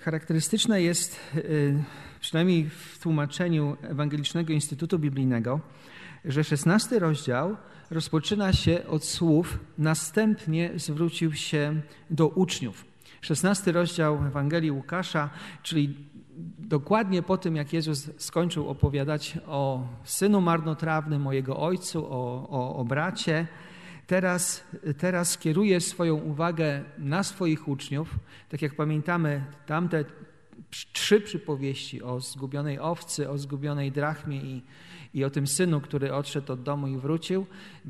charakterystyczne jest, przynajmniej w tłumaczeniu Ewangelicznego Instytutu Biblijnego, że 16 rozdział rozpoczyna się od słów „następnie zwrócił się do uczniów”. 16 rozdział Ewangelii Łukasza, czyli dokładnie po tym, jak Jezus skończył opowiadać o synu marnotrawnym, o jego ojcu, o bracie, teraz kieruje swoją uwagę na swoich uczniów. Tak jak pamiętamy, tamte 3 przypowieści o zgubionej owcy, o zgubionej drachmie i o tym synu, który odszedł od domu i wrócił,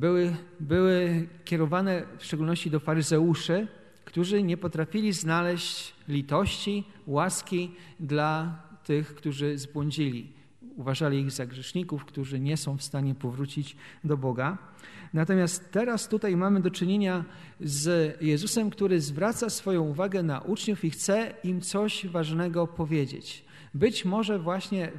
były kierowane w szczególności do faryzeuszy, którzy nie potrafili znaleźć litości, łaski dla tych, którzy zbłądzili. Uważali ich za grzeszników, którzy nie są w stanie powrócić do Boga. Natomiast teraz tutaj mamy do czynienia z Jezusem, który zwraca swoją uwagę na uczniów i chce im coś ważnego powiedzieć. Być może właśnie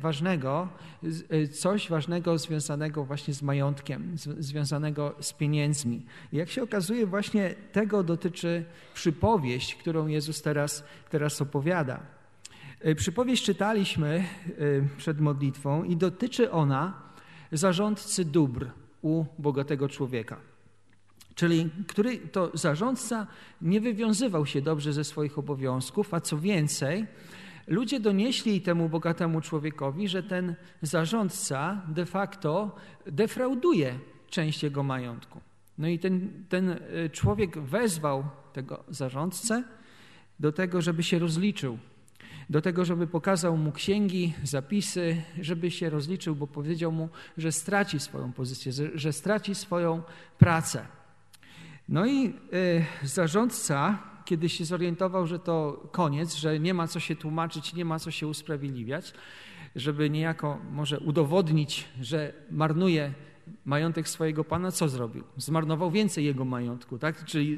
coś ważnego związanego właśnie z majątkiem, związanego z pieniędzmi. I jak się okazuje, właśnie tego dotyczy przypowieść, którą Jezus teraz opowiada. Przypowieść czytaliśmy przed modlitwą i dotyczy ona zarządcy dóbr u bogatego człowieka. Czyli który to zarządca nie wywiązywał się dobrze ze swoich obowiązków, a co więcej, ludzie donieśli temu bogatemu człowiekowi, że ten zarządca de facto defrauduje część jego majątku. No i ten człowiek wezwał tego zarządcę do tego, żeby się rozliczył, do tego, żeby pokazał mu księgi, zapisy, żeby się rozliczył, bo powiedział mu, że straci swoją pozycję, że straci swoją pracę. No i zarządca, kiedy się zorientował, że to koniec, że nie ma co się tłumaczyć, nie ma co się usprawiedliwiać, żeby niejako może udowodnić, że marnuje majątek swojego pana, co zrobił? Zmarnował więcej jego majątku, tak? Czyli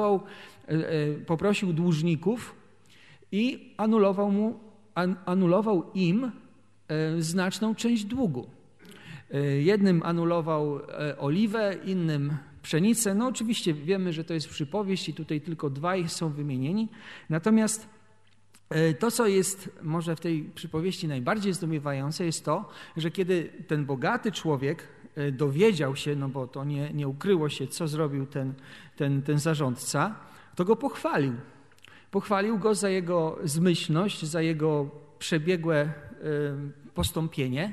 poprosił dłużników i anulował im znaczną część długu. Jednym anulował oliwę, innym pszenicę. No oczywiście wiemy, że to jest przypowieść i tutaj tylko 2 są wymienieni. Natomiast to, co jest może w tej przypowieści najbardziej zdumiewające, jest to, że kiedy ten bogaty człowiek dowiedział się, no bo to nie ukryło się, co zrobił ten zarządca, to go pochwalił. Pochwalił go za jego zmyślność, za jego przebiegłe postąpienie.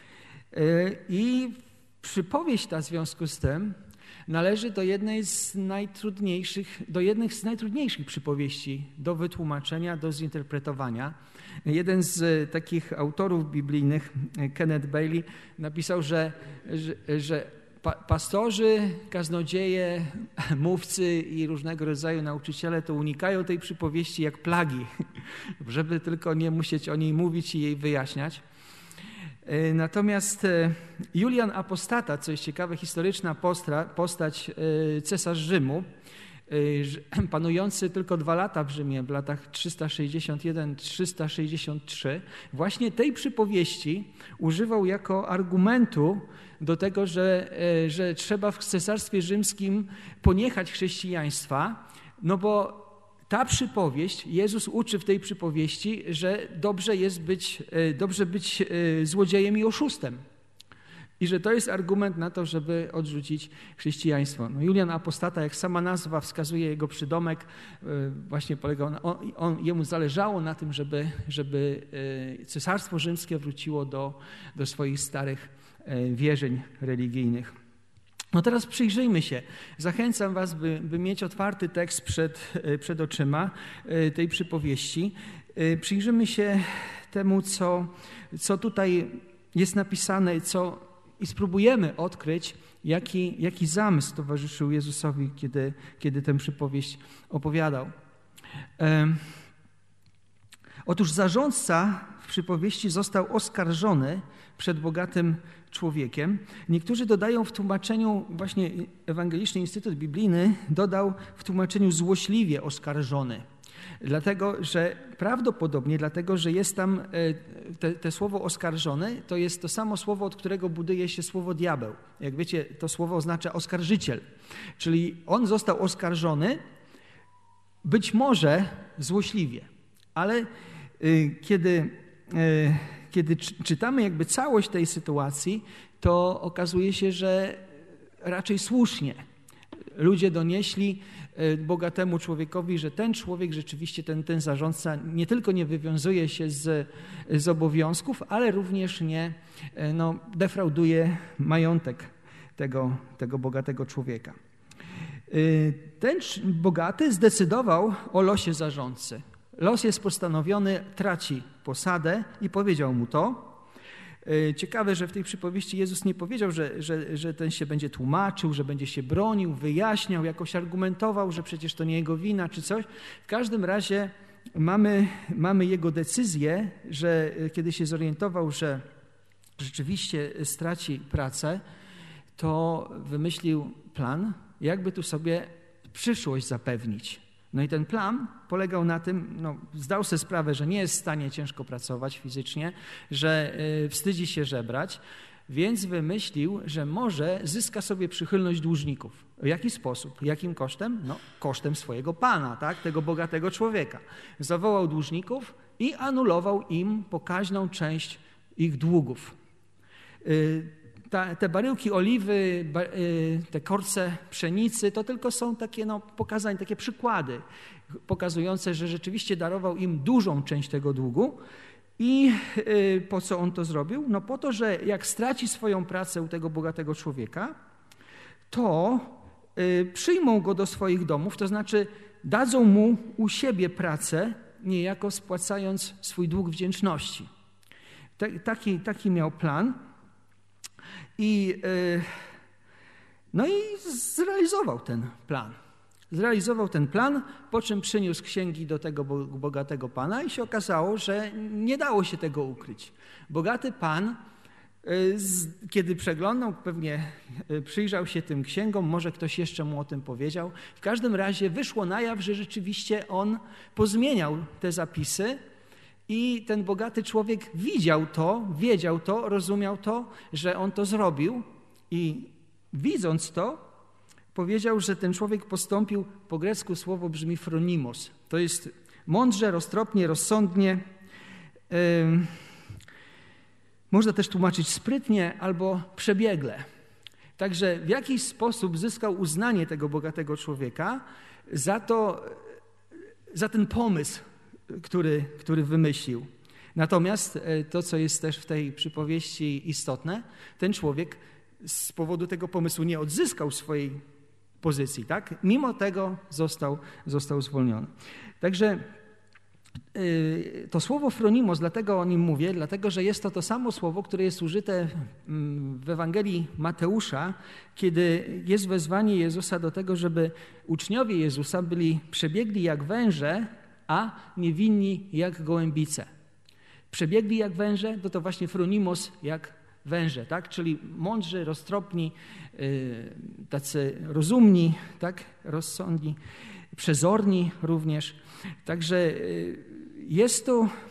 I przypowieść ta w związku z tym należy do jednych z najtrudniejszych przypowieści do wytłumaczenia, do zinterpretowania. Jeden z takich autorów biblijnych, Kenneth Bailey, napisał, że pastorzy, kaznodzieje, mówcy i różnego rodzaju nauczyciele to unikają tej przypowieści jak plagi, żeby tylko nie musieć o niej mówić i jej wyjaśniać. Natomiast Julian Apostata, co jest ciekawe, historyczna postać, cesarz Rzymu, panujący tylko 2 lata w Rzymie, w latach 361-363, właśnie tej przypowieści używał jako argumentu do tego, że trzeba w cesarstwie rzymskim poniechać chrześcijaństwa, no bo ta przypowieść, Jezus uczy w tej przypowieści, że dobrze być złodziejem i oszustem. I że to jest argument na to, żeby odrzucić chrześcijaństwo. No Julian Apostata, jak sama nazwa wskazuje, jego przydomek właśnie polegał jemu zależało na tym, żeby cesarstwo rzymskie wróciło do swoich starych wierzeń religijnych. No teraz przyjrzyjmy się. Zachęcam was, by mieć otwarty tekst przed oczyma tej przypowieści. Przyjrzymy się temu, co tutaj jest napisane i spróbujemy odkryć, jaki zamysł towarzyszył Jezusowi, kiedy tę przypowieść opowiadał. Otóż zarządca w przypowieści został oskarżony przed bogatym człowiekiem. Niektórzy dodają w tłumaczeniu, właśnie Ewangeliczny Instytut Biblijny dodał w tłumaczeniu złośliwie oskarżony. Prawdopodobnie dlatego, że jest tam te słowo oskarżony, to jest to samo słowo, od którego buduje się słowo diabeł. Jak wiecie, to słowo oznacza oskarżyciel. Czyli on został oskarżony być może złośliwie, ale Kiedy czytamy jakby całość tej sytuacji, to okazuje się, że raczej słusznie ludzie donieśli bogatemu człowiekowi, że ten człowiek rzeczywiście, ten zarządca nie tylko nie wywiązuje się z obowiązków, ale również nie defrauduje majątek tego bogatego człowieka. Ten bogaty zdecydował o losie zarządcy. Los jest postanowiony, traci posadę i powiedział mu to. Ciekawe, że w tej przypowieści Jezus nie powiedział, że ten się będzie tłumaczył, że będzie się bronił, wyjaśniał, jakoś argumentował, że przecież to nie jego wina czy coś. W każdym razie mamy jego decyzję, że kiedy się zorientował, że rzeczywiście straci pracę, to wymyślił plan, jakby tu sobie przyszłość zapewnić. No i ten plan polegał na tym, zdał sobie sprawę, że nie jest w stanie ciężko pracować fizycznie, że wstydzi się żebrać, więc wymyślił, że może zyska sobie przychylność dłużników. W jaki sposób? Jakim kosztem? Kosztem swojego pana, tak? Tego bogatego człowieka. Zawołał dłużników i anulował im pokaźną część ich długów. Te baryłki oliwy, te korce pszenicy, to tylko są takie pokazania, takie przykłady pokazujące, że rzeczywiście darował im dużą część tego długu. I po co on to zrobił? Po to, że jak straci swoją pracę u tego bogatego człowieka, to przyjmą go do swoich domów, to znaczy dadzą mu u siebie pracę, niejako spłacając swój dług wdzięczności. Taki miał plan. I zrealizował ten plan. Zrealizował ten plan, po czym przyniósł księgi do tego bogatego pana i się okazało, że nie dało się tego ukryć. Bogaty pan, kiedy przeglądał, pewnie przyjrzał się tym księgom, może ktoś jeszcze mu o tym powiedział. W każdym razie wyszło na jaw, że rzeczywiście on pozmieniał te zapisy i ten bogaty człowiek wiedział to, rozumiał to, że on to zrobił i widząc to, powiedział, że ten człowiek postąpił, po grecku słowo brzmi phronimos. To jest mądrze, roztropnie, rozsądnie. Można też tłumaczyć sprytnie albo przebiegle. Także w jakiś sposób zyskał uznanie tego bogatego człowieka za ten pomysł, który wymyślił. Natomiast to, co jest też w tej przypowieści istotne, ten człowiek z powodu tego pomysłu nie odzyskał swojej pozycji, tak? Mimo tego został zwolniony. Także to słowo phronimos, dlatego o nim mówię, dlatego że jest to samo słowo, które jest użyte w Ewangelii Mateusza, kiedy jest wezwanie Jezusa do tego, żeby uczniowie Jezusa byli przebiegli jak węże, a niewinni jak gołębice. Przebiegli jak węże, to właśnie phronimos jak węże, tak? Czyli mądrzy, roztropni, tacy rozumni, tak? Rozsądni, przezorni również. Także jest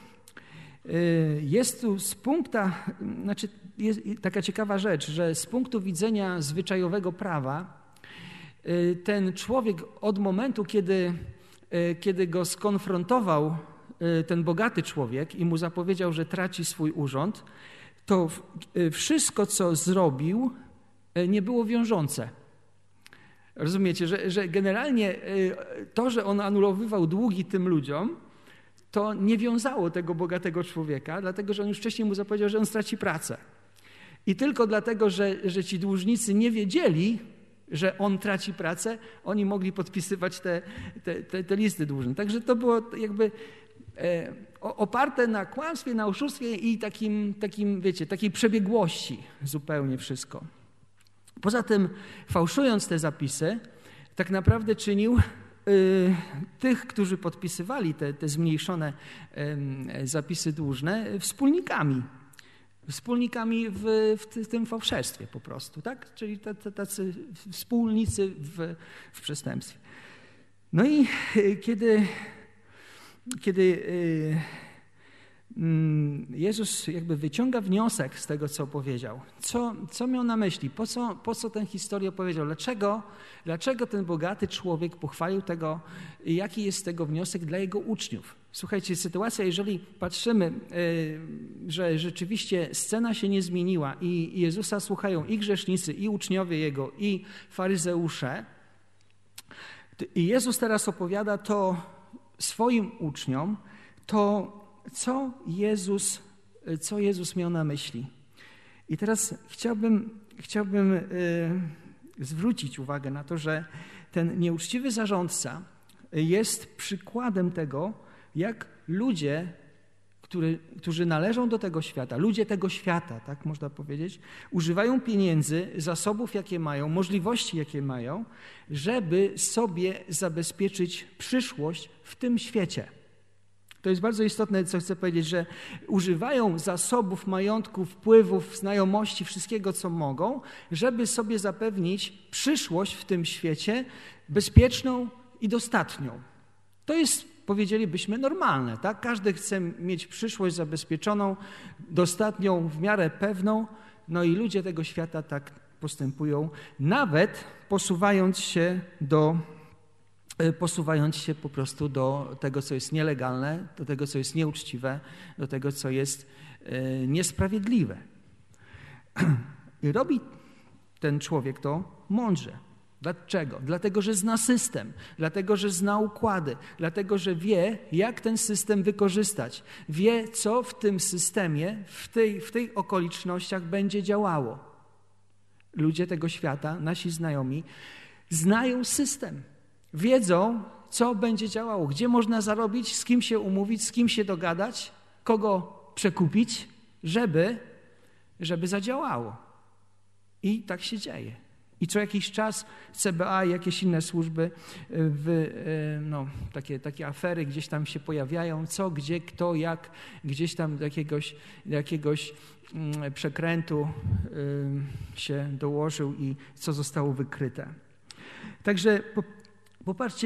tu z punktu, jest taka ciekawa rzecz, że z punktu widzenia zwyczajowego prawa ten człowiek od momentu, kiedy go skonfrontował ten bogaty człowiek i mu zapowiedział, że traci swój urząd, to wszystko, co zrobił, nie było wiążące. Rozumiecie, że generalnie to, że on anulowywał długi tym ludziom, to nie wiązało tego bogatego człowieka, dlatego że on już wcześniej mu zapowiedział, że on straci pracę. I tylko dlatego, że ci dłużnicy nie wiedzieli, że on traci pracę, oni mogli podpisywać te listy dłużne. Także to było jakby oparte na kłamstwie, na oszustwie i takim, wiecie, takiej przebiegłości zupełnie wszystko. Poza tym, fałszując te zapisy, tak naprawdę czynił tych, którzy podpisywali te zmniejszone zapisy dłużne, wspólnikami w tym fałszerstwie po prostu, tak? Czyli tacy wspólnicy w przestępstwie. No i kiedy Jezus jakby wyciąga wniosek z tego, co powiedział. Co miał na myśli? Po co tę historię opowiedział? Dlaczego ten bogaty człowiek pochwalił tego? Jaki jest z tego wniosek dla jego uczniów? Słuchajcie, sytuacja, jeżeli patrzymy, że rzeczywiście scena się nie zmieniła i Jezusa słuchają i grzesznicy, i uczniowie Jego, i faryzeusze, i Jezus teraz opowiada to swoim uczniom, to co Jezus miał na myśli. I teraz chciałbym zwrócić uwagę na to, że ten nieuczciwy zarządca jest przykładem tego, jak ludzie, którzy należą do tego świata, ludzie tego świata, tak można powiedzieć, używają pieniędzy, zasobów, jakie mają, możliwości, jakie mają, żeby sobie zabezpieczyć przyszłość w tym świecie. To jest bardzo istotne, co chcę powiedzieć, że używają zasobów, majątków, wpływów, znajomości, wszystkiego, co mogą, żeby sobie zapewnić przyszłość w tym świecie bezpieczną i dostatnią. To jest, powiedzielibyśmy, normalne, tak? Każdy chce mieć przyszłość zabezpieczoną, dostatnią, w miarę pewną, no i ludzie tego świata tak postępują, nawet posuwając się po prostu do tego, co jest nielegalne, do tego, co jest nieuczciwe, do tego, co jest niesprawiedliwe. I robi ten człowiek to mądrze. Dlaczego? Dlatego, że zna system, dlatego, że zna układy, dlatego, że wie, jak ten system wykorzystać. Wie, co w tym systemie, w tych okolicznościach będzie działało. Ludzie tego świata, nasi znajomi, znają system. Wiedzą, co będzie działało, gdzie można zarobić, z kim się umówić, z kim się dogadać, kogo przekupić, żeby zadziałało. I tak się dzieje. I co jakiś czas CBA i jakieś inne służby, takie afery gdzieś tam się pojawiają, co, gdzie, kto, jak, gdzieś tam do jakiegoś przekrętu się dołożył i co zostało wykryte. Także popatrzcie,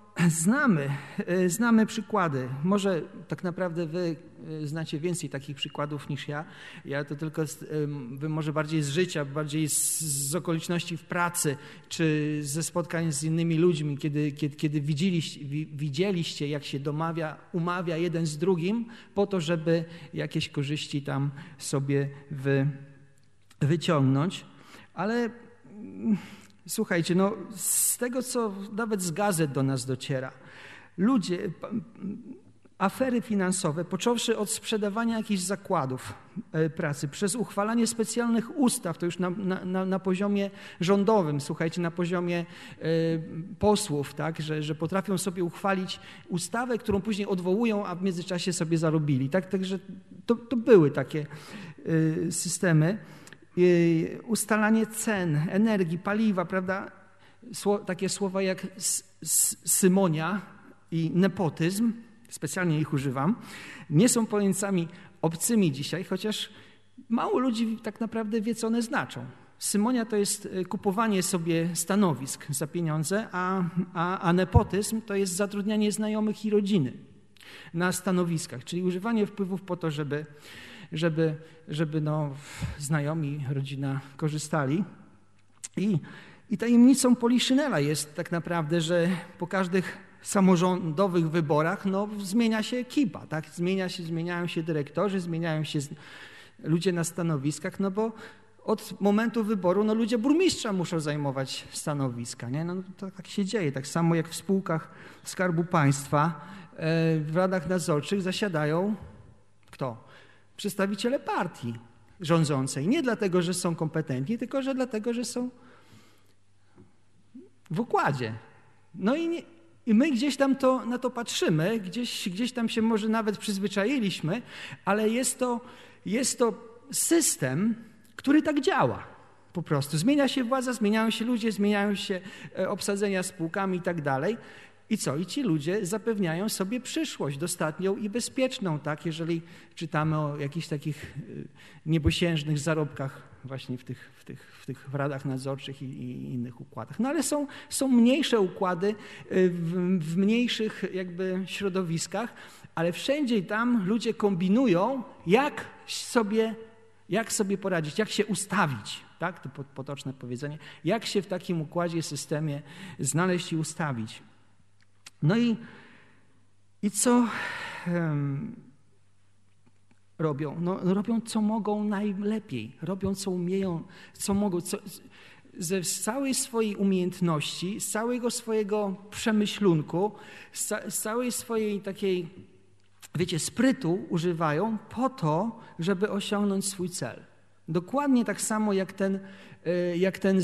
znamy przykłady. Może tak naprawdę wy znacie więcej takich przykładów niż ja. Ja to tylko wy może bardziej z życia, bardziej z okoliczności w pracy, czy ze spotkań z innymi ludźmi, kiedy widzieliście, jak się umawia jeden z drugim po to, żeby jakieś korzyści tam sobie wyciągnąć. Ale słuchajcie, z tego, co nawet z gazet do nas dociera, ludzie, afery finansowe, począwszy od sprzedawania jakichś zakładów pracy, przez uchwalanie specjalnych ustaw, to już na poziomie rządowym, słuchajcie, na poziomie posłów, tak, że potrafią sobie uchwalić ustawę, którą później odwołują, a w międzyczasie sobie zarobili. Tak? Także to były takie systemy. Ustalanie cen, energii, paliwa, prawda? Takie słowa jak symonia i nepotyzm, specjalnie ich używam, nie są pojęciami obcymi dzisiaj, chociaż mało ludzi tak naprawdę wie, co one znaczą. Symonia to jest kupowanie sobie stanowisk za pieniądze, a nepotyzm to jest zatrudnianie znajomych i rodziny na stanowiskach, czyli używanie wpływów po to, żeby znajomi, rodzina korzystali. I tajemnicą Poliszynela jest tak naprawdę, że po każdych samorządowych wyborach zmienia się ekipa, tak? Zmieniają się dyrektorzy, zmieniają się ludzie na stanowiskach, bo od momentu wyboru ludzie burmistrza muszą zajmować stanowiska. Nie? To tak się dzieje. Tak samo jak w spółkach Skarbu Państwa w radach nadzorczych zasiadają kto? Przedstawiciele partii rządzącej. Nie dlatego, że są kompetentni, tylko dlatego, że są w układzie. I my gdzieś tam na to patrzymy, gdzieś tam się może nawet przyzwyczailiśmy, ale jest to system, który tak działa po prostu. Zmienia się władza, zmieniają się ludzie, zmieniają się obsadzenia spółkami i tak dalej. I co? I ci ludzie zapewniają sobie przyszłość dostatnią i bezpieczną, tak? Jeżeli czytamy o jakichś takich niebosiężnych zarobkach właśnie w radach nadzorczych i innych układach. No ale są mniejsze układy w mniejszych jakby środowiskach, ale wszędzie i tam ludzie kombinują, jak sobie poradzić, jak się ustawić. Tak? To potoczne powiedzenie. Jak się w takim układzie, systemie znaleźć i ustawić. No i co robią? No, robią, co mogą najlepiej. Robią, co umieją, co mogą. Ze całej swojej umiejętności, z całego swojego przemyślunku, z całej swojej takiej, sprytu używają po to, żeby osiągnąć swój cel. Dokładnie tak samo jak ten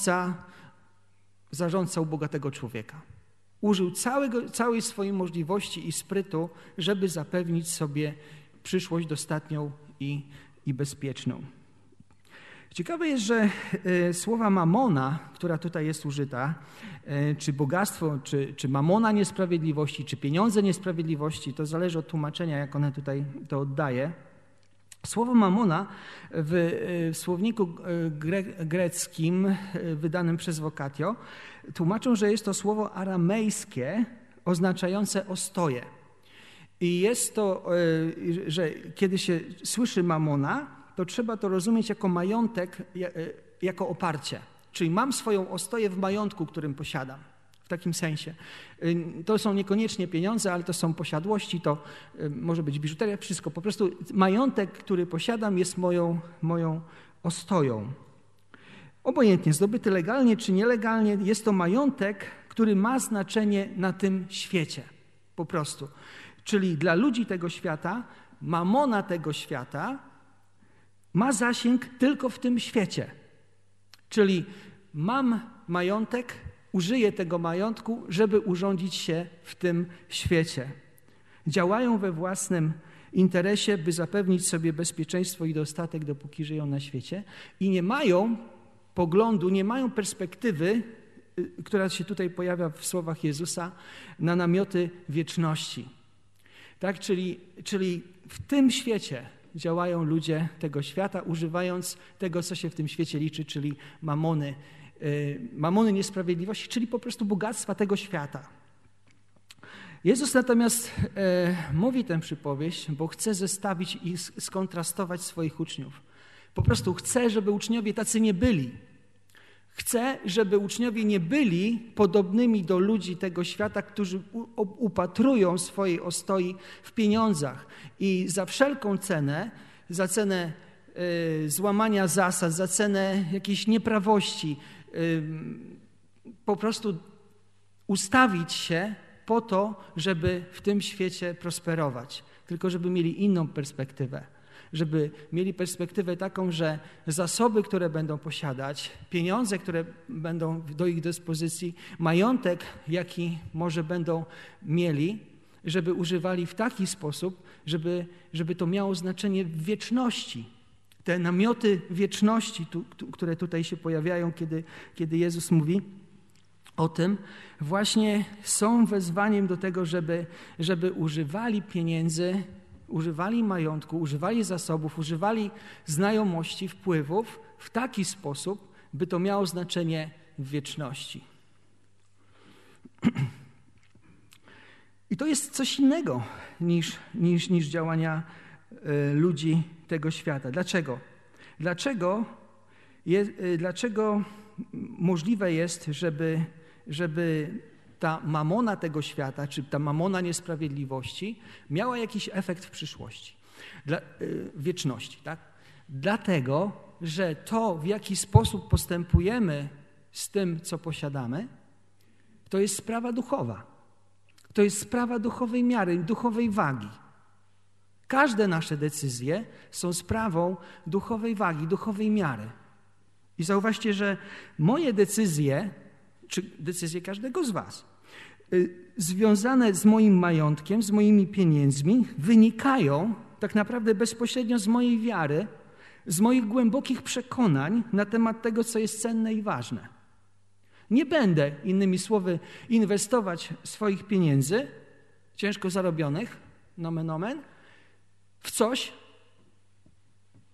zarządca u bogatego człowieka. Użył całej swojej możliwości i sprytu, żeby zapewnić sobie przyszłość dostatnią i bezpieczną. Ciekawe jest, że słowa mamona, która tutaj jest użyta, czy bogactwo, czy mamona niesprawiedliwości, czy pieniądze niesprawiedliwości, to zależy od tłumaczenia, jak one tutaj to oddaje. Słowo mamona w słowniku greckim wydanym przez Vocatio tłumaczą, że jest to słowo aramejskie oznaczające ostoję. I jest to, że kiedy się słyszy mamona, to trzeba to rozumieć jako majątek, jako oparcie. Czyli mam swoją ostoję w majątku, którym posiadam. W takim sensie. To są niekoniecznie pieniądze, ale to są posiadłości, to może być biżuteria, wszystko. Po prostu majątek, który posiadam, jest moją ostoją. Obojętnie, zdobyty legalnie czy nielegalnie, jest to majątek, który ma znaczenie na tym świecie. Po prostu. Czyli dla ludzi tego świata, mamona tego świata ma zasięg tylko w tym świecie. Czyli mam majątek, użyję tego majątku, żeby urządzić się w tym świecie. Działają we własnym interesie, by zapewnić sobie bezpieczeństwo i dostatek, dopóki żyją na świecie i nie mają poglądu, nie mają perspektywy, która się tutaj pojawia w słowach Jezusa, na namioty wieczności. Tak? Czyli w tym świecie działają ludzie tego świata, używając tego, co się w tym świecie liczy, czyli mamony niesprawiedliwości, czyli po prostu bogactwa tego świata. Jezus natomiast mówi tę przypowieść, bo chce zestawić i skontrastować swoich uczniów. Po prostu chce, żeby uczniowie tacy nie byli. Chce, żeby uczniowie nie byli podobnymi do ludzi tego świata, którzy upatrują swojej ostoi w pieniądzach i za wszelką cenę, za cenę złamania zasad, za cenę jakiejś nieprawości, po prostu ustawić się po to, żeby w tym świecie prosperować. Tylko żeby mieli inną perspektywę. Żeby mieli perspektywę taką, że zasoby, które będą posiadać, pieniądze, które będą do ich dyspozycji, majątek, jaki może będą mieli, żeby używali w taki sposób, żeby to miało znaczenie w wieczności. Te namioty wieczności, które tutaj się pojawiają, kiedy Jezus mówi o tym, właśnie są wezwaniem do tego, żeby używali pieniędzy, używali majątku, używali zasobów, używali znajomości, wpływów w taki sposób, by to miało znaczenie w wieczności. I to jest coś innego niż działania ludzi tego świata. Dlaczego? Dlaczego możliwe jest, żeby ta mamona tego świata, czy ta mamona niesprawiedliwości miała jakiś efekt w przyszłości, w wieczności, tak? Dlatego, że to, w jaki sposób postępujemy z tym, co posiadamy, to jest sprawa duchowa. To jest sprawa duchowej miary, duchowej wagi. Każde nasze decyzje są sprawą duchowej wagi, duchowej miary. I zauważcie, że moje decyzje, czy decyzje każdego z was, związane z moim majątkiem, z moimi pieniędzmi, wynikają tak naprawdę bezpośrednio z mojej wiary, z moich głębokich przekonań na temat tego, co jest cenne i ważne. Nie będę, innymi słowy, inwestować swoich pieniędzy, ciężko zarobionych, nomen omen, w coś,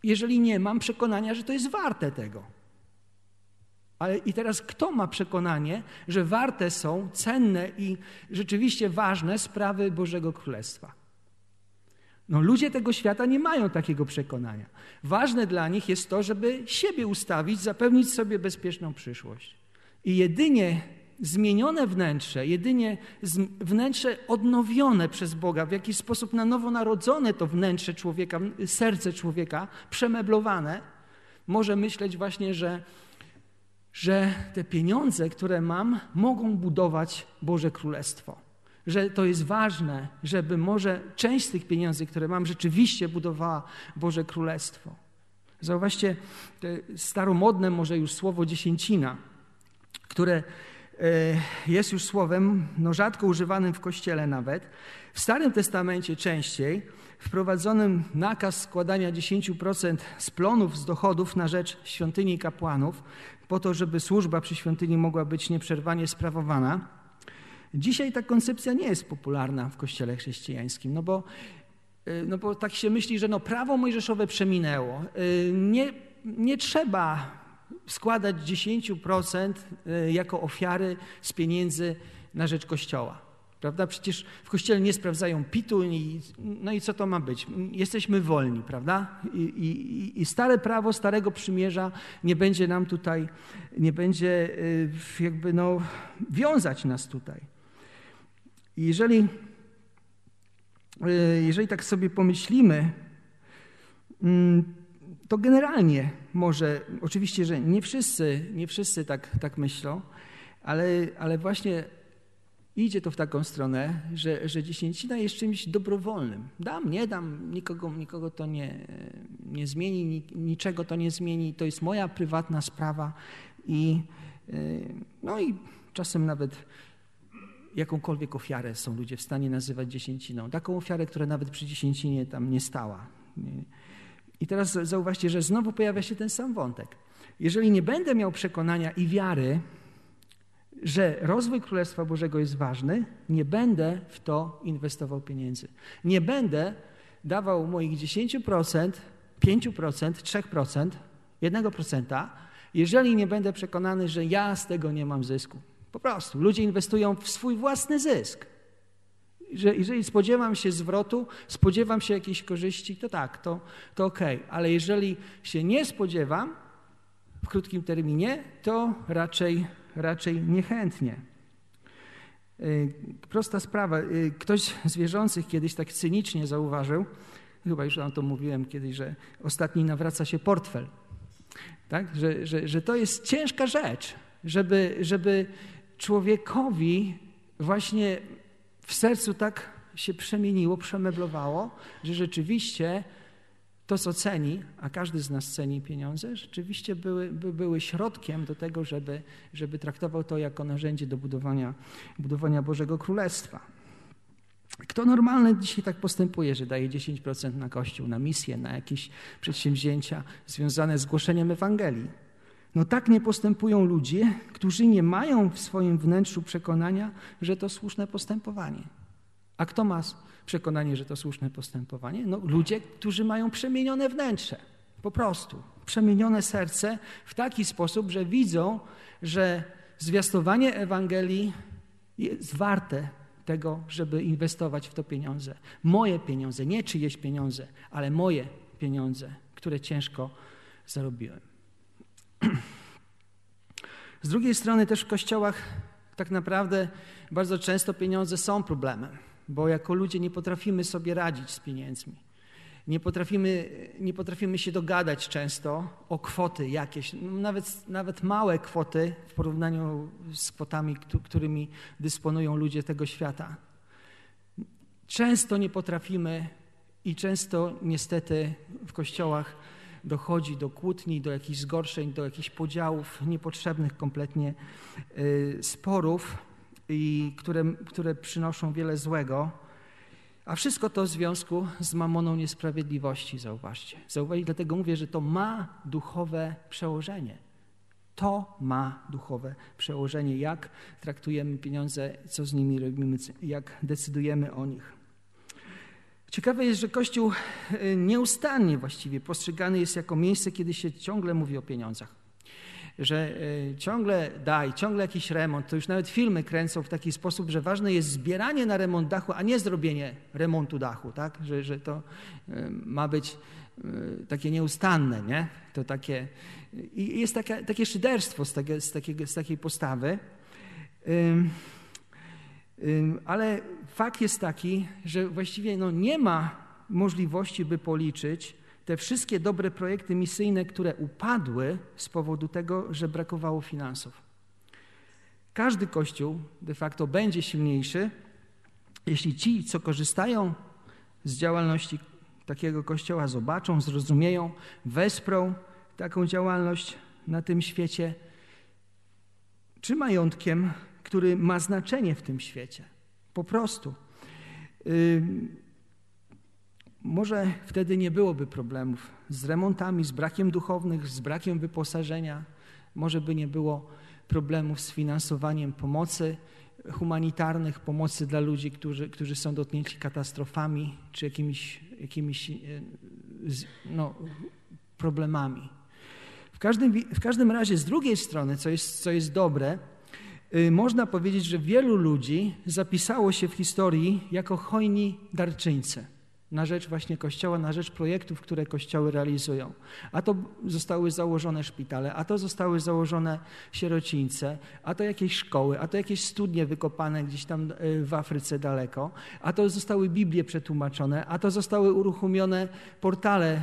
jeżeli nie mam przekonania, że to jest warte tego. Ale i teraz kto ma przekonanie, że warte są cenne i rzeczywiście ważne sprawy Bożego Królestwa? No, ludzie tego świata nie mają takiego przekonania. Ważne dla nich jest to, żeby siebie ustawić, zapewnić sobie bezpieczną przyszłość. I jedynie zmienione wnętrze, jedynie wnętrze odnowione przez Boga, w jakiś sposób na nowo narodzone to wnętrze człowieka, serce człowieka, przemeblowane, może myśleć właśnie, że te pieniądze, które mam, mogą budować Boże Królestwo. Że to jest ważne, żeby może część z tych pieniędzy, które mam, rzeczywiście budowała Boże Królestwo. Zauważcie, staromodne może już słowo dziesięcina, które jest już słowem rzadko używanym w Kościele nawet. W Starym Testamencie częściej wprowadzonym nakaz składania 10% z plonów, z dochodów na rzecz świątyni i kapłanów, po to, żeby służba przy świątyni mogła być nieprzerwanie sprawowana. Dzisiaj ta koncepcja nie jest popularna w Kościele chrześcijańskim, no bo tak się myśli, że prawo mojżeszowe przeminęło. Nie trzeba składać 10% jako ofiary z pieniędzy na rzecz Kościoła. Prawda? Przecież w Kościele nie sprawdzają PIT-u no i co to ma być? Jesteśmy wolni, prawda? I stare prawo Starego Przymierza nie będzie nam tutaj, nie będzie wiązać nas tutaj. I jeżeli tak sobie pomyślimy, to generalnie może, oczywiście, że nie wszyscy tak myślą, ale właśnie idzie to w taką stronę, że dziesięcina jest czymś dobrowolnym. Dam, nie dam, nikogo to nie zmieni, niczego to nie zmieni, to jest moja prywatna sprawa i czasem nawet jakąkolwiek ofiarę są ludzie w stanie nazywać dziesięciną. Taką ofiarę, która nawet przy dziesięcinie tam nie stała. I teraz zauważcie, że znowu pojawia się ten sam wątek. Jeżeli nie będę miał przekonania i wiary, że rozwój Królestwa Bożego jest ważny, nie będę w to inwestował pieniędzy. Nie będę dawał moich 10%, 5%, 3%, 1%, jeżeli nie będę przekonany, że ja z tego nie mam zysku. Po prostu. Ludzie inwestują w swój własny zysk. Że jeżeli spodziewam się zwrotu, spodziewam się jakiejś korzyści, to tak, to okej. Ale jeżeli się nie spodziewam w krótkim terminie, to raczej niechętnie. Prosta sprawa. Ktoś z wierzących kiedyś tak cynicznie zauważył, chyba już wam to mówiłem kiedyś, że ostatni nawraca się portfel. Tak? Że to jest ciężka rzecz, żeby człowiekowi właśnie w sercu tak się przemieniło, przemeblowało, że rzeczywiście to, co ceni, a każdy z nas ceni pieniądze, rzeczywiście były środkiem do tego, żeby traktował to jako narzędzie do budowania Bożego Królestwa. Kto normalny dzisiaj tak postępuje, że daje 10% na Kościół, na misję, na jakieś przedsięwzięcia związane z głoszeniem Ewangelii? No tak nie postępują ludzie, którzy nie mają w swoim wnętrzu przekonania, że to słuszne postępowanie. A kto ma przekonanie, że to słuszne postępowanie? No ludzie, którzy mają przemienione wnętrze. Po prostu. Przemienione serce w taki sposób, że widzą, że zwiastowanie Ewangelii jest warte tego, żeby inwestować w to pieniądze. Moje pieniądze, nie czyjeś pieniądze, ale moje pieniądze, które ciężko zarobiłem. Z drugiej strony też w kościołach tak naprawdę bardzo często pieniądze są problemem, bo jako ludzie nie potrafimy sobie radzić z pieniędzmi. Nie potrafimy się dogadać często o kwoty jakieś, nawet małe kwoty w porównaniu z kwotami, którymi dysponują ludzie tego świata. Często nie potrafimy i często niestety w kościołach dochodzi do kłótni, do jakichś zgorszeń, do jakichś podziałów, niepotrzebnych kompletnie sporów, które przynoszą wiele złego. A wszystko to w związku z mamoną niesprawiedliwości, zauważcie. Dlatego mówię, że to ma duchowe przełożenie. To ma duchowe przełożenie, jak traktujemy pieniądze, co z nimi robimy, jak decydujemy o nich. Ciekawe jest, że Kościół nieustannie właściwie postrzegany jest jako miejsce, kiedy się ciągle mówi o pieniądzach. Że ciągle ciągle jakiś remont. To już nawet filmy kręcą w taki sposób, że ważne jest zbieranie na remont dachu, a nie zrobienie remontu dachu, tak? Że to ma być takie nieustanne, nie? To takie, i jest takie szyderstwo z takiej postawy. Ale fakt jest taki, że właściwie nie ma możliwości, by policzyć te wszystkie dobre projekty misyjne, które upadły z powodu tego, że brakowało finansów. Każdy kościół de facto będzie silniejszy, jeśli ci, co korzystają z działalności takiego kościoła, zobaczą, zrozumieją, wesprą taką działalność na tym świecie, czy majątkiem, który ma znaczenie w tym świecie. Po prostu. Może wtedy nie byłoby problemów z remontami, z brakiem duchownych, z brakiem wyposażenia. Może by nie było problemów z finansowaniem pomocy humanitarnych, pomocy dla ludzi, którzy są dotknięci katastrofami czy jakimiś problemami. W każdym razie z drugiej strony, co jest dobre, można powiedzieć, że wielu ludzi zapisało się w historii jako hojni darczyńcy na rzecz właśnie Kościoła, na rzecz projektów, które kościoły realizują. A to zostały założone szpitale, a to zostały założone sierocińce, a to jakieś szkoły, a to jakieś studnie wykopane gdzieś tam w Afryce daleko, a to zostały Biblie przetłumaczone, a to zostały uruchomione portale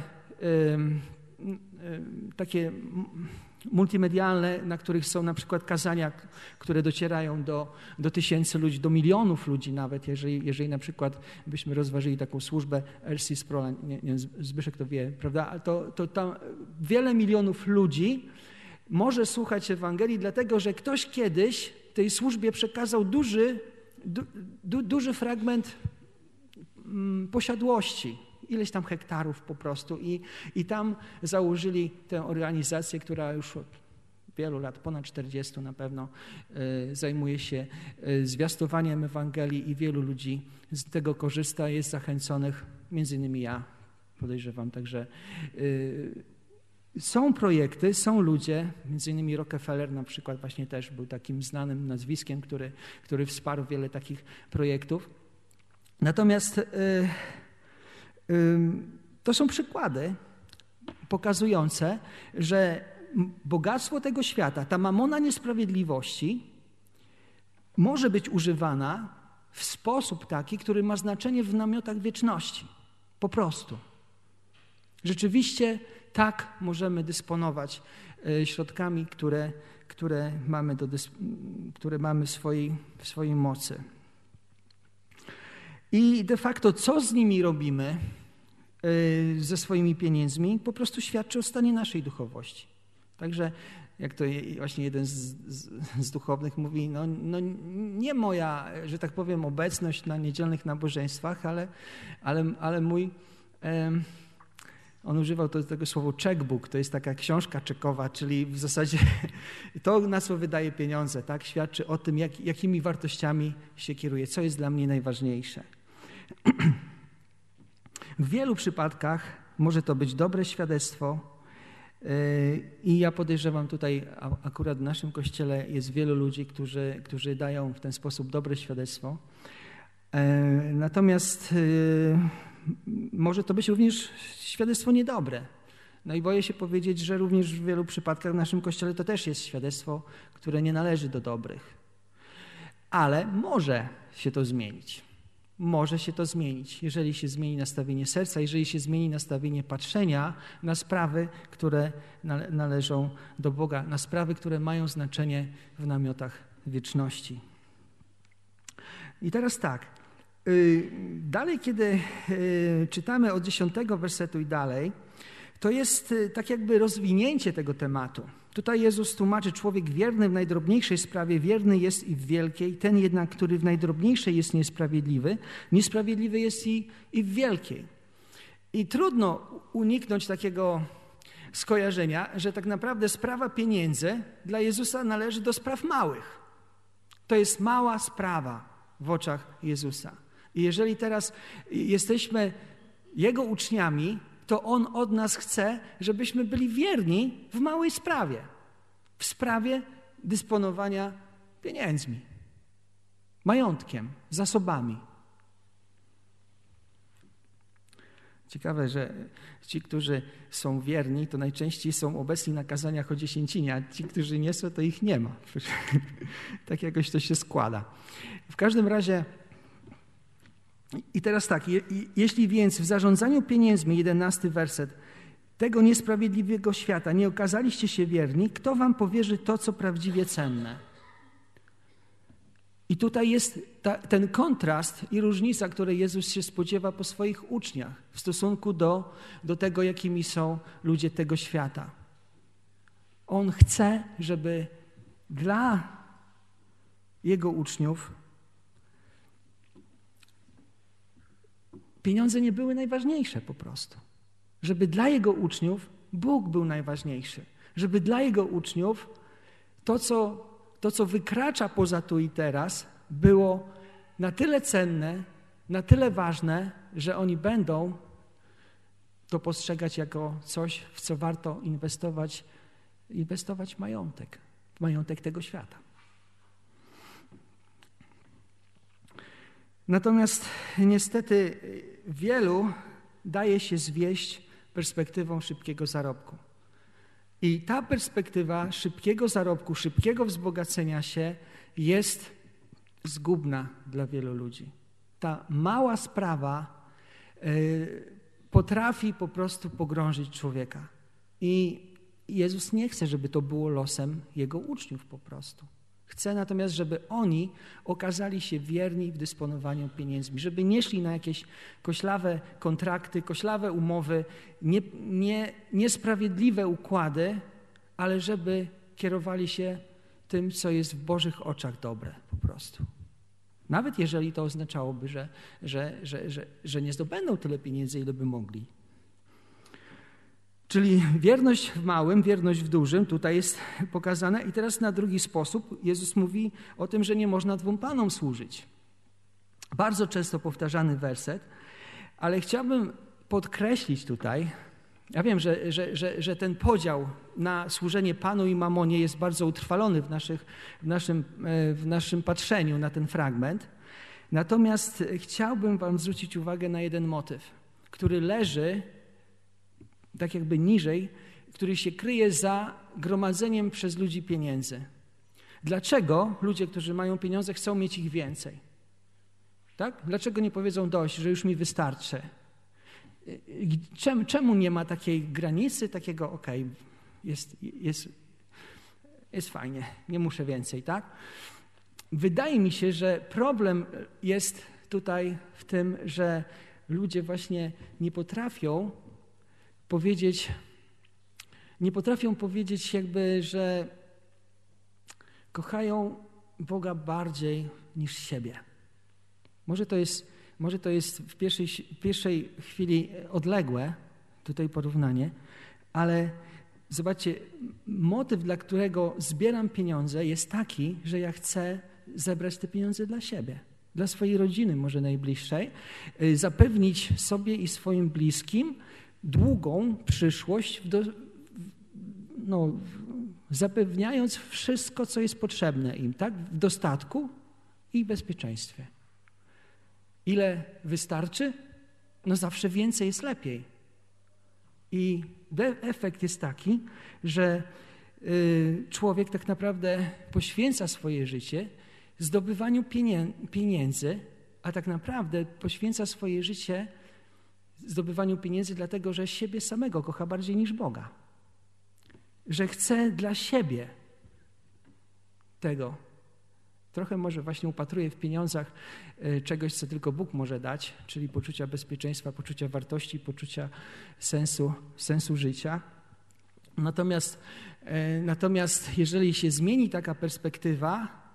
takie multimedialne, na których są na przykład kazania, które docierają do tysięcy ludzi, do milionów ludzi nawet, jeżeli na przykład byśmy rozważyli taką służbę RC Sproul, nie, Zbyszek to wie, prawda? To tam wiele milionów ludzi może słuchać Ewangelii, dlatego że ktoś kiedyś tej służbie przekazał duży fragment posiadłości, ileś tam hektarów po prostu i tam założyli tę organizację, która już od wielu lat, ponad 40 na pewno, zajmuje się zwiastowaniem Ewangelii i wielu ludzi z tego korzysta, jest zachęconych, między innymi ja podejrzewam, także są projekty, są ludzie, między innymi Rockefeller na przykład właśnie też był takim znanym nazwiskiem, który wsparł wiele takich projektów. Natomiast to są przykłady pokazujące, że bogactwo tego świata, ta mamona niesprawiedliwości może być używana w sposób taki, który ma znaczenie w namiotach wieczności. Po prostu. Rzeczywiście tak możemy dysponować środkami, które mamy w swojej mocy. I de facto co z nimi robimy, ze swoimi pieniędzmi, po prostu świadczy o stanie naszej duchowości. Także jak to właśnie jeden z duchownych mówi, nie moja, że tak powiem, obecność na niedzielnych nabożeństwach, ale mój, on używał tego słowa checkbook, to jest taka książka czekowa, czyli w zasadzie to, na co wydaje pieniądze, tak, świadczy o tym, jakimi wartościami się kieruje, co jest dla mnie najważniejsze. W wielu przypadkach może to być dobre świadectwo i ja podejrzewam tutaj, akurat w naszym kościele jest wielu ludzi, którzy dają w ten sposób dobre świadectwo. Natomiast może to być również świadectwo niedobre. No i boję się powiedzieć, że również w wielu przypadkach w naszym kościele to też jest świadectwo, które nie należy do dobrych. Ale może się to zmienić. Może się to zmienić, jeżeli się zmieni nastawienie serca, jeżeli się zmieni nastawienie patrzenia na sprawy, które należą do Boga, na sprawy, które mają znaczenie w namiotach wieczności. I teraz tak, dalej, kiedy czytamy od 10 wersetu i dalej, to jest tak jakby rozwinięcie tego tematu. Tutaj Jezus tłumaczy, człowiek wierny w najdrobniejszej sprawie wierny jest i w wielkiej, ten jednak, który w najdrobniejszej jest niesprawiedliwy, niesprawiedliwy jest i w wielkiej. I trudno uniknąć takiego skojarzenia, że tak naprawdę sprawa pieniędzy dla Jezusa należy do spraw małych. To jest mała sprawa w oczach Jezusa. I jeżeli teraz jesteśmy Jego uczniami, to On od nas chce, żebyśmy byli wierni w małej sprawie. W sprawie dysponowania pieniędzmi, majątkiem, zasobami. Ciekawe, że ci, którzy są wierni, to najczęściej są obecni na kazaniach o dziesięcinie, a ci, którzy nie są, to ich nie ma. Tak jakoś to się składa. W każdym razie, i teraz tak, jeśli więc w zarządzaniu pieniędzmi, 11 werset, tego niesprawiedliwego świata nie okazaliście się wierni, kto wam powierzy to, co prawdziwie cenne? I tutaj jest ten kontrast i różnica, której Jezus się spodziewa po swoich uczniach w stosunku do tego, jakimi są ludzie tego świata. On chce, żeby dla Jego uczniów pieniądze nie były najważniejsze po prostu. Żeby dla Jego uczniów Bóg był najważniejszy. Żeby dla Jego uczniów to, co wykracza poza tu i teraz, było na tyle cenne, na tyle ważne, że oni będą to postrzegać jako coś, w co warto inwestować majątek tego świata. Natomiast niestety wielu daje się zwieść perspektywą szybkiego zarobku. I ta perspektywa szybkiego zarobku, szybkiego wzbogacenia się jest zgubna dla wielu ludzi. Ta mała sprawa potrafi po prostu pogrążyć człowieka. I Jezus nie chce, żeby to było losem Jego uczniów po prostu. Chce natomiast, żeby oni okazali się wierni w dysponowaniu pieniędzmi, żeby nie szli na jakieś koślawe kontrakty, koślawe umowy, niesprawiedliwe układy, ale żeby kierowali się tym, co jest w Bożych oczach dobre po prostu. Nawet jeżeli to oznaczałoby, że nie zdobędą tyle pieniędzy, ile by mogli. Czyli wierność w małym, wierność w dużym, tutaj jest pokazana. I teraz na drugi sposób Jezus mówi o tym, że nie można dwóm panom służyć. Bardzo często powtarzany werset, ale chciałbym podkreślić tutaj, ja wiem, że ten podział na służenie Panu i Mamonie jest bardzo utrwalony w naszym patrzeniu na ten fragment. Natomiast chciałbym wam zwrócić uwagę na jeden motyw, który leży tak jakby niżej, który się kryje za gromadzeniem przez ludzi pieniędzy. Dlaczego ludzie, którzy mają pieniądze, chcą mieć ich więcej? Tak? Dlaczego nie powiedzą dość, że już mi wystarczy? Czemu nie ma takiej granicy, takiego jest fajnie, nie muszę więcej, tak? Wydaje mi się, że problem jest tutaj w tym, że ludzie właśnie nie potrafią powiedzieć jakby, że kochają Boga bardziej niż siebie. Może to jest w pierwszej chwili odległe, tutaj porównanie, ale zobaczcie, motyw, dla którego zbieram pieniądze, jest taki, że ja chcę zebrać te pieniądze dla siebie, dla swojej rodziny może najbliższej, zapewnić sobie i swoim bliskim długą przyszłość, zapewniając wszystko, co jest potrzebne im, tak? W dostatku i bezpieczeństwie. Ile wystarczy? No zawsze więcej jest lepiej. I efekt jest taki, że człowiek tak naprawdę poświęca swoje życie zdobywaniu pieniędzy, a tak naprawdę poświęca swoje życie zdobywaniu pieniędzy dlatego, że siebie samego kocha bardziej niż Boga. Że chce dla siebie tego. Trochę może właśnie upatruje w pieniądzach czegoś, co tylko Bóg może dać, czyli poczucia bezpieczeństwa, poczucia wartości, poczucia sensu życia. Natomiast jeżeli się zmieni taka perspektywa,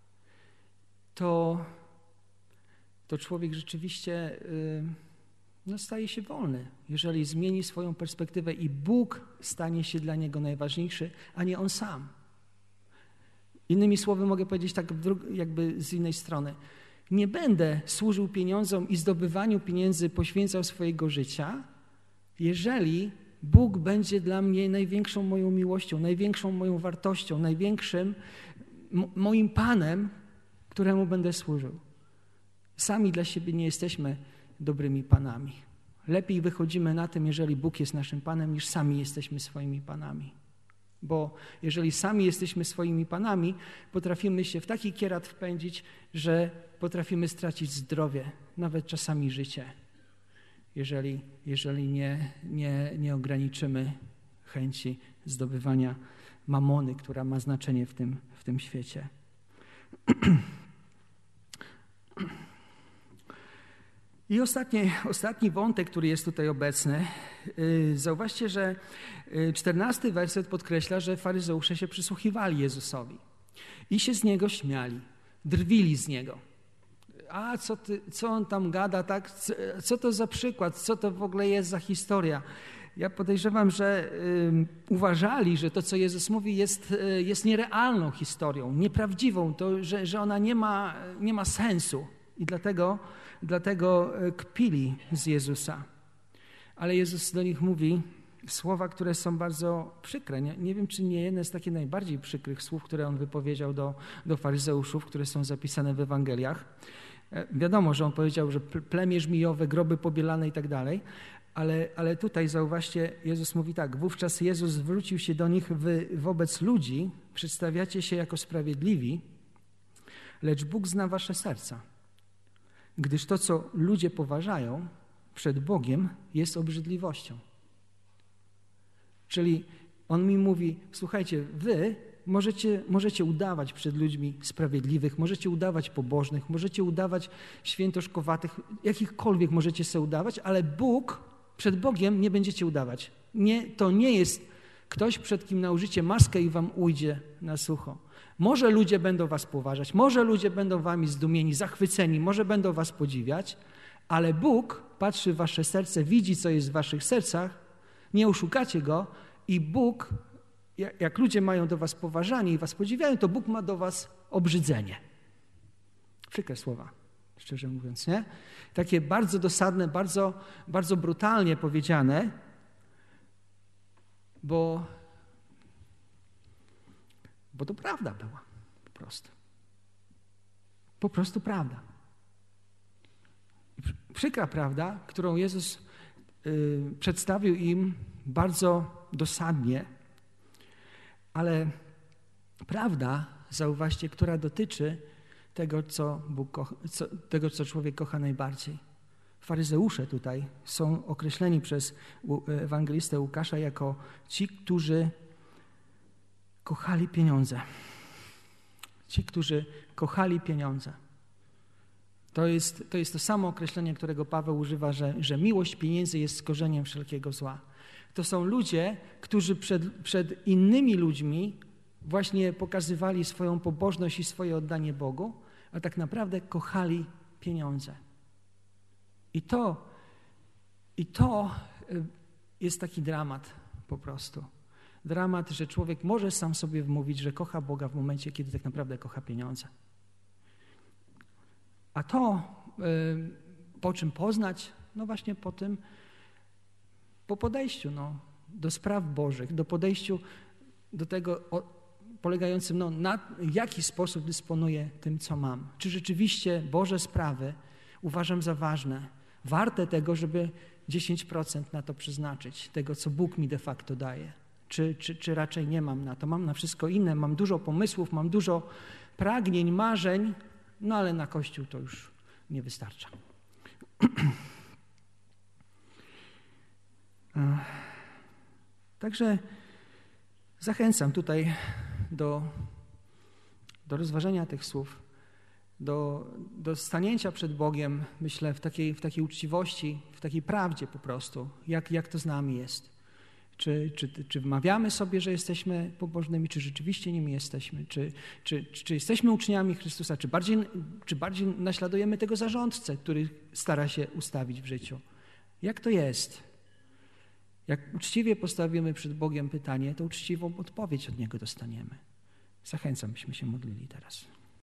to człowiek rzeczywiście staje się wolny. Jeżeli zmieni swoją perspektywę i Bóg stanie się dla niego najważniejszy, a nie on sam. Innymi słowy mogę powiedzieć tak jakby z innej strony. nie będę służył pieniądzom i zdobywaniu pieniędzy poświęcał swojego życia, jeżeli Bóg będzie dla mnie największą moją miłością, największą moją wartością, największym moim Panem, któremu będę służył. Sami dla siebie nie jesteśmy dobrymi panami. Lepiej wychodzimy na tym, jeżeli Bóg jest naszym Panem, niż sami jesteśmy swoimi panami. Bo jeżeli sami jesteśmy swoimi panami, potrafimy się w taki kierat wpędzić, że potrafimy stracić zdrowie, nawet czasami życie, jeżeli nie ograniczymy chęci zdobywania mamony, która ma znaczenie w tym świecie. I ostatni wątek, który jest tutaj obecny. Zauważcie, że 14 werset podkreśla, że faryzeusze się przysłuchiwali Jezusowi i się z Niego śmiali, drwili z Niego. A co On tam gada, tak? Co to za przykład? Co to w ogóle jest za historia? Ja podejrzewam, że uważali, że to, co Jezus mówi, jest nierealną historią, nieprawdziwą, że ona nie ma sensu. I dlatego kpili z Jezusa. Ale Jezus do nich mówi słowa, które są bardzo przykre. Nie wiem, czy nie jedne z takich najbardziej przykrych słów, które On wypowiedział do faryzeuszów, które są zapisane w Ewangeliach. Wiadomo, że On powiedział, że plemię żmijowe, groby pobielane i tak dalej, ale tutaj zauważcie, Jezus mówi tak: wówczas Jezus zwrócił się do nich: wobec ludzi przedstawiacie się jako sprawiedliwi, lecz Bóg zna wasze serca. Gdyż to, co ludzie poważają przed Bogiem, jest obrzydliwością. Czyli On mi mówi: słuchajcie, wy możecie udawać przed ludźmi sprawiedliwych, możecie udawać pobożnych, możecie udawać świętoszkowatych, jakichkolwiek możecie sobie udawać, ale przed Bogiem nie będziecie udawać. To nie jest ktoś, przed kim nałożycie maskę i wam ujdzie na sucho. Może ludzie będą was poważać, może ludzie będą wami zdumieni, zachwyceni, może będą was podziwiać, ale Bóg patrzy w wasze serce, widzi, co jest w waszych sercach, nie oszukacie Go i Bóg, jak ludzie mają do was poważanie i was podziwiają, to Bóg ma do was obrzydzenie. Przykre słowa, szczerze mówiąc, nie? Takie bardzo dosadne, bardzo, bardzo brutalnie powiedziane, bo to prawda była, po prostu. Po prostu prawda. Przykra prawda, którą Jezus przedstawił im bardzo dosadnie, ale prawda, zauważcie, która dotyczy tego, co człowiek kocha najbardziej. Faryzeusze tutaj są określeni przez ewangelistę Łukasza jako ci, którzy kochali pieniądze. Ci, którzy kochali pieniądze. To jest to samo określenie, którego Paweł używa, że miłość pieniędzy jest korzeniem wszelkiego zła. To są ludzie, którzy przed innymi ludźmi właśnie pokazywali swoją pobożność i swoje oddanie Bogu, a tak naprawdę kochali pieniądze. I to jest taki dramat po prostu. Dramat, że człowiek może sam sobie wmówić, że kocha Boga w momencie, kiedy tak naprawdę kocha pieniądze. A to, po czym poznać? No właśnie po podejściu do spraw Bożych, do podejściu do tego polegającym na jaki sposób dysponuję tym, co mam. Czy rzeczywiście Boże sprawy uważam za ważne, warte tego, żeby 10% na to przeznaczyć, tego, co Bóg mi de facto daje. Czy raczej nie mam na to. Mam na wszystko inne, mam dużo pomysłów, mam dużo pragnień, marzeń, ale na Kościół to już nie wystarcza. Także zachęcam tutaj do rozważenia tych słów, do stanięcia przed Bogiem, myślę, w takiej uczciwości, w takiej prawdzie po prostu, jak to z nami jest. Czy wmawiamy sobie, że jesteśmy pobożnymi, czy rzeczywiście nimi jesteśmy? Czy jesteśmy uczniami Chrystusa, czy bardziej naśladujemy tego zarządcę, który stara się ustawić w życiu? Jak to jest? Jak uczciwie postawimy przed Bogiem pytanie, to uczciwą odpowiedź od Niego dostaniemy. Zachęcam, byśmy się modlili teraz.